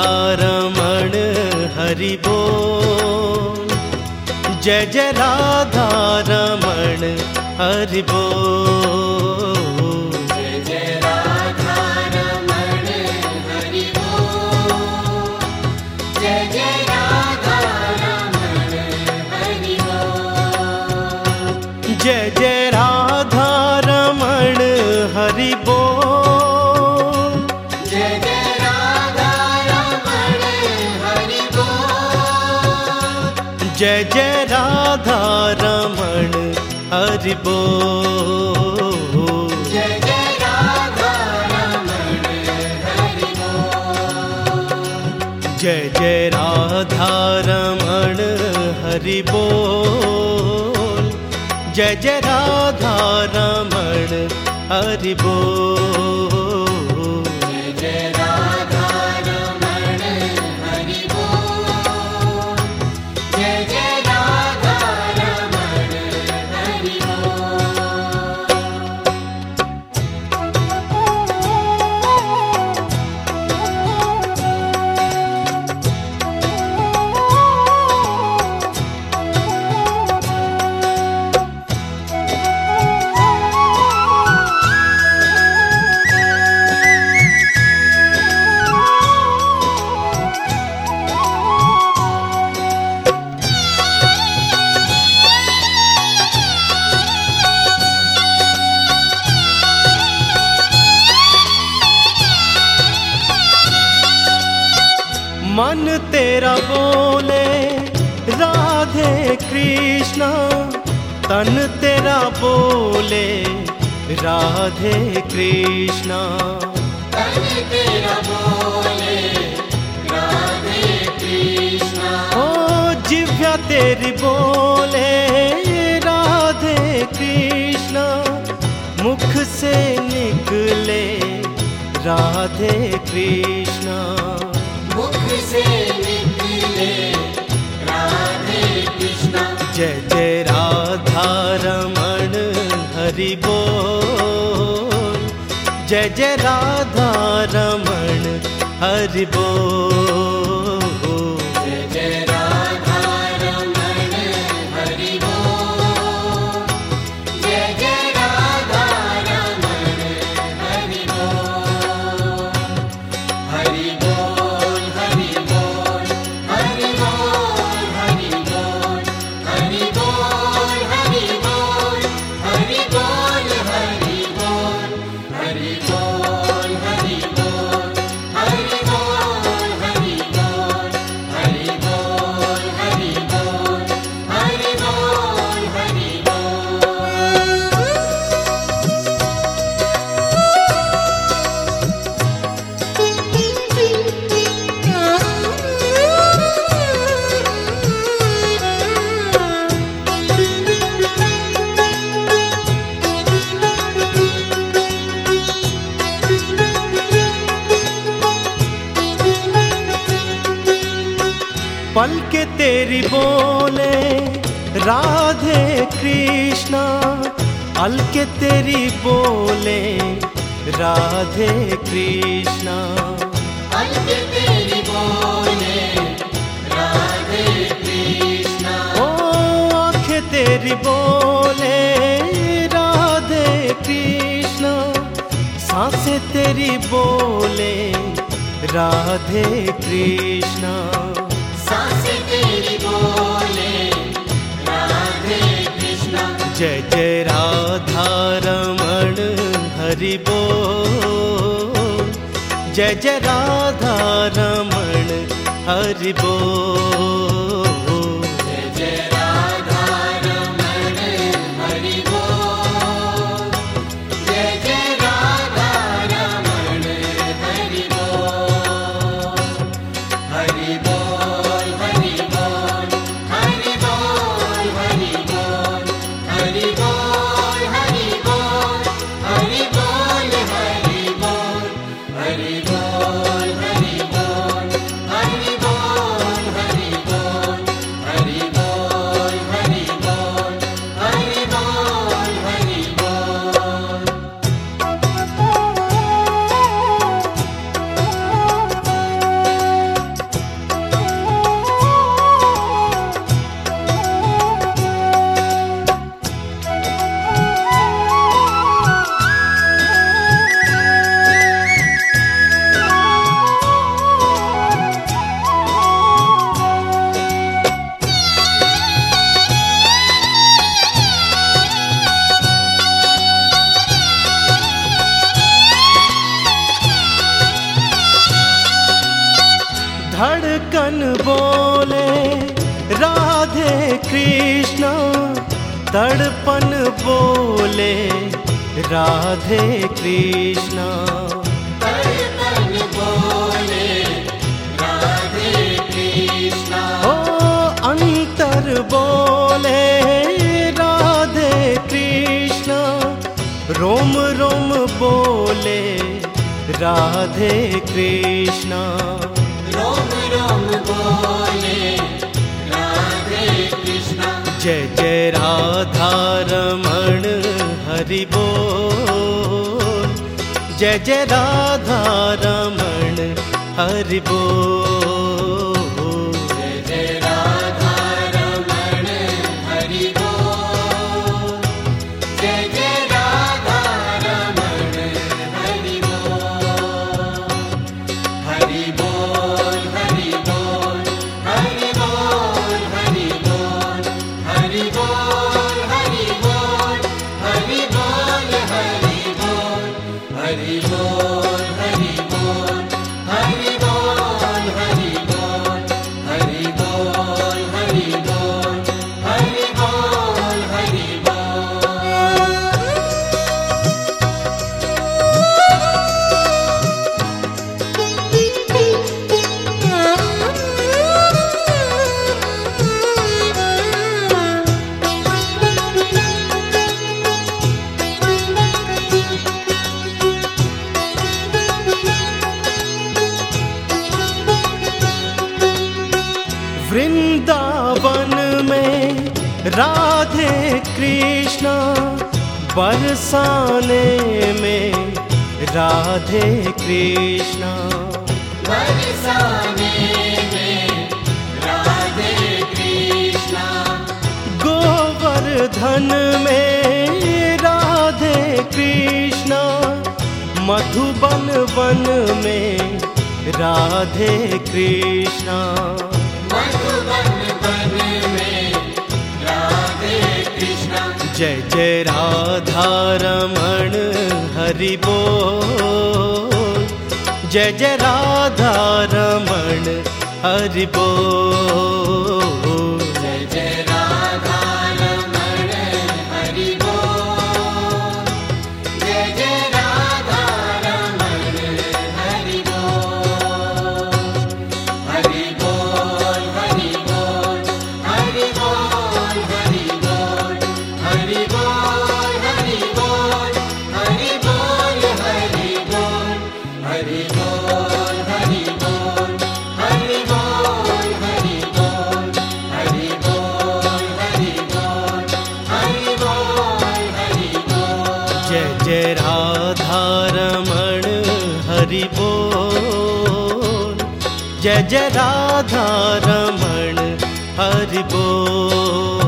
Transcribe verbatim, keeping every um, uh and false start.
रमण हरि बोल, जय जय राधा रमण हरि बोल, जय जय राधा रमण हरि बोल, जय जय राधा रमण हरि बोल, जय जय राधा रमण हरि बोल, जय जय राधा रमण हरि बोल, जय जय राधा रमण हरि बोल, जय जय राधा रमण हरि बोल, जय जय राधा रमण हरि बोल, जय जय राधा रमण हरि बोल, जय जय राधा रमण हरि बोल, जय जय राधा रमण हरि मन तेरा बोले राधे कृष्णा, तन तेरा बोले राधे कृष्णा, तन तेरा बोले राधे कृष्णा, ओ जिह्वा तेरी बोले राधे कृष्णा, मुख से निकले राधे कृष्णा, मुख से निकले राधे कृष्णा, जय जय राधा रमण हरि बोल, जय जय राधा रमण हरि बोल, जय जय राधा रमण हरि बोल, जय जय राधा रमण हरि बोल, हरि बोल हरि बोल हरि बोल हरि बोल हरि बोल हरि बोल हरि बोल हरि बोल हरि बोल हरि बोल हरि बोल हरि बोल हरि बोल हरि बोल हरि बोल हरि पल के तेरी बोले राधे कृष्णा, अल के तेरी बोले राधे कृष्णा, अलके तेरी बोले राधे कृष्णा, ओ आंखें तेरी बोले राधे कृष्णा, सांसें तेरी बोले राधे कृष्णा, सांसें तेरी बोले राधे कृष्णा, जय जय राधा रमण हरि बोल, जय जय राधा रमण हरि बोल, जय जय राधा रमण हरि बोल, जय जय राधा रमण हरि बोल, हरि बोल हरि बोल हरि बोल हरि बोल हरि बोल हरि बोल हरि बोल हरि बोल हरि बोल हरि बोल हरि बोल हरि बोल हरि बोल हरि बोल हरि बोल हरि बोल। धड़कन बोले राधे कृष्णा, तड़पन बोले राधे कृष्णा। तड़पन बोले राधे कृष्णा, ओ अंतर बोले राधे कृष्णा, रोम रोम बोले राधे कृष्णा। रोम रोम बोले राधे कृष्णा। जय जय राधा रमण हरि बोल, जय जय राधा रमण हरि बोल। जय जय राधा रमण हरि बोल, जय जय राधा रमण हरि बोल। हरि बोल हरि बोल हरि बोल हरि बोल हरि बोल हरि बोल हरि बोल हरि बोल हरि बोल हरि बोल हरि बोल हरि बोल हरि बोल हरि बोल हरि बोल हरि वृंदावन में राधे कृष्णा, बरसाने में राधे कृष्णा। बरसाने में राधे कृष्णा, गोवर्धन में राधे कृष्णा, मधुबन वन में राधे कृष्णा। मधुबन वन में राधे कृष्णा। जय जय राधा रमण हरि बोल, जय जय राधा रमण हरि बोल। जय जय राधा रमण हरि बोल, जय जय राधा रमण हरि बोल। हरि बोल हरि बोल हरि बोल हरि बोल हरि बोल हरि बोल हरि बोल हरि बोल हरि बोल हरि बोल हरि बोल हरि बोल हरि बोल हरि बोल हरि बोल हरि बोल। जय जय राधा रमण हरि बोल, जय जय राधा रमण हरि बोल।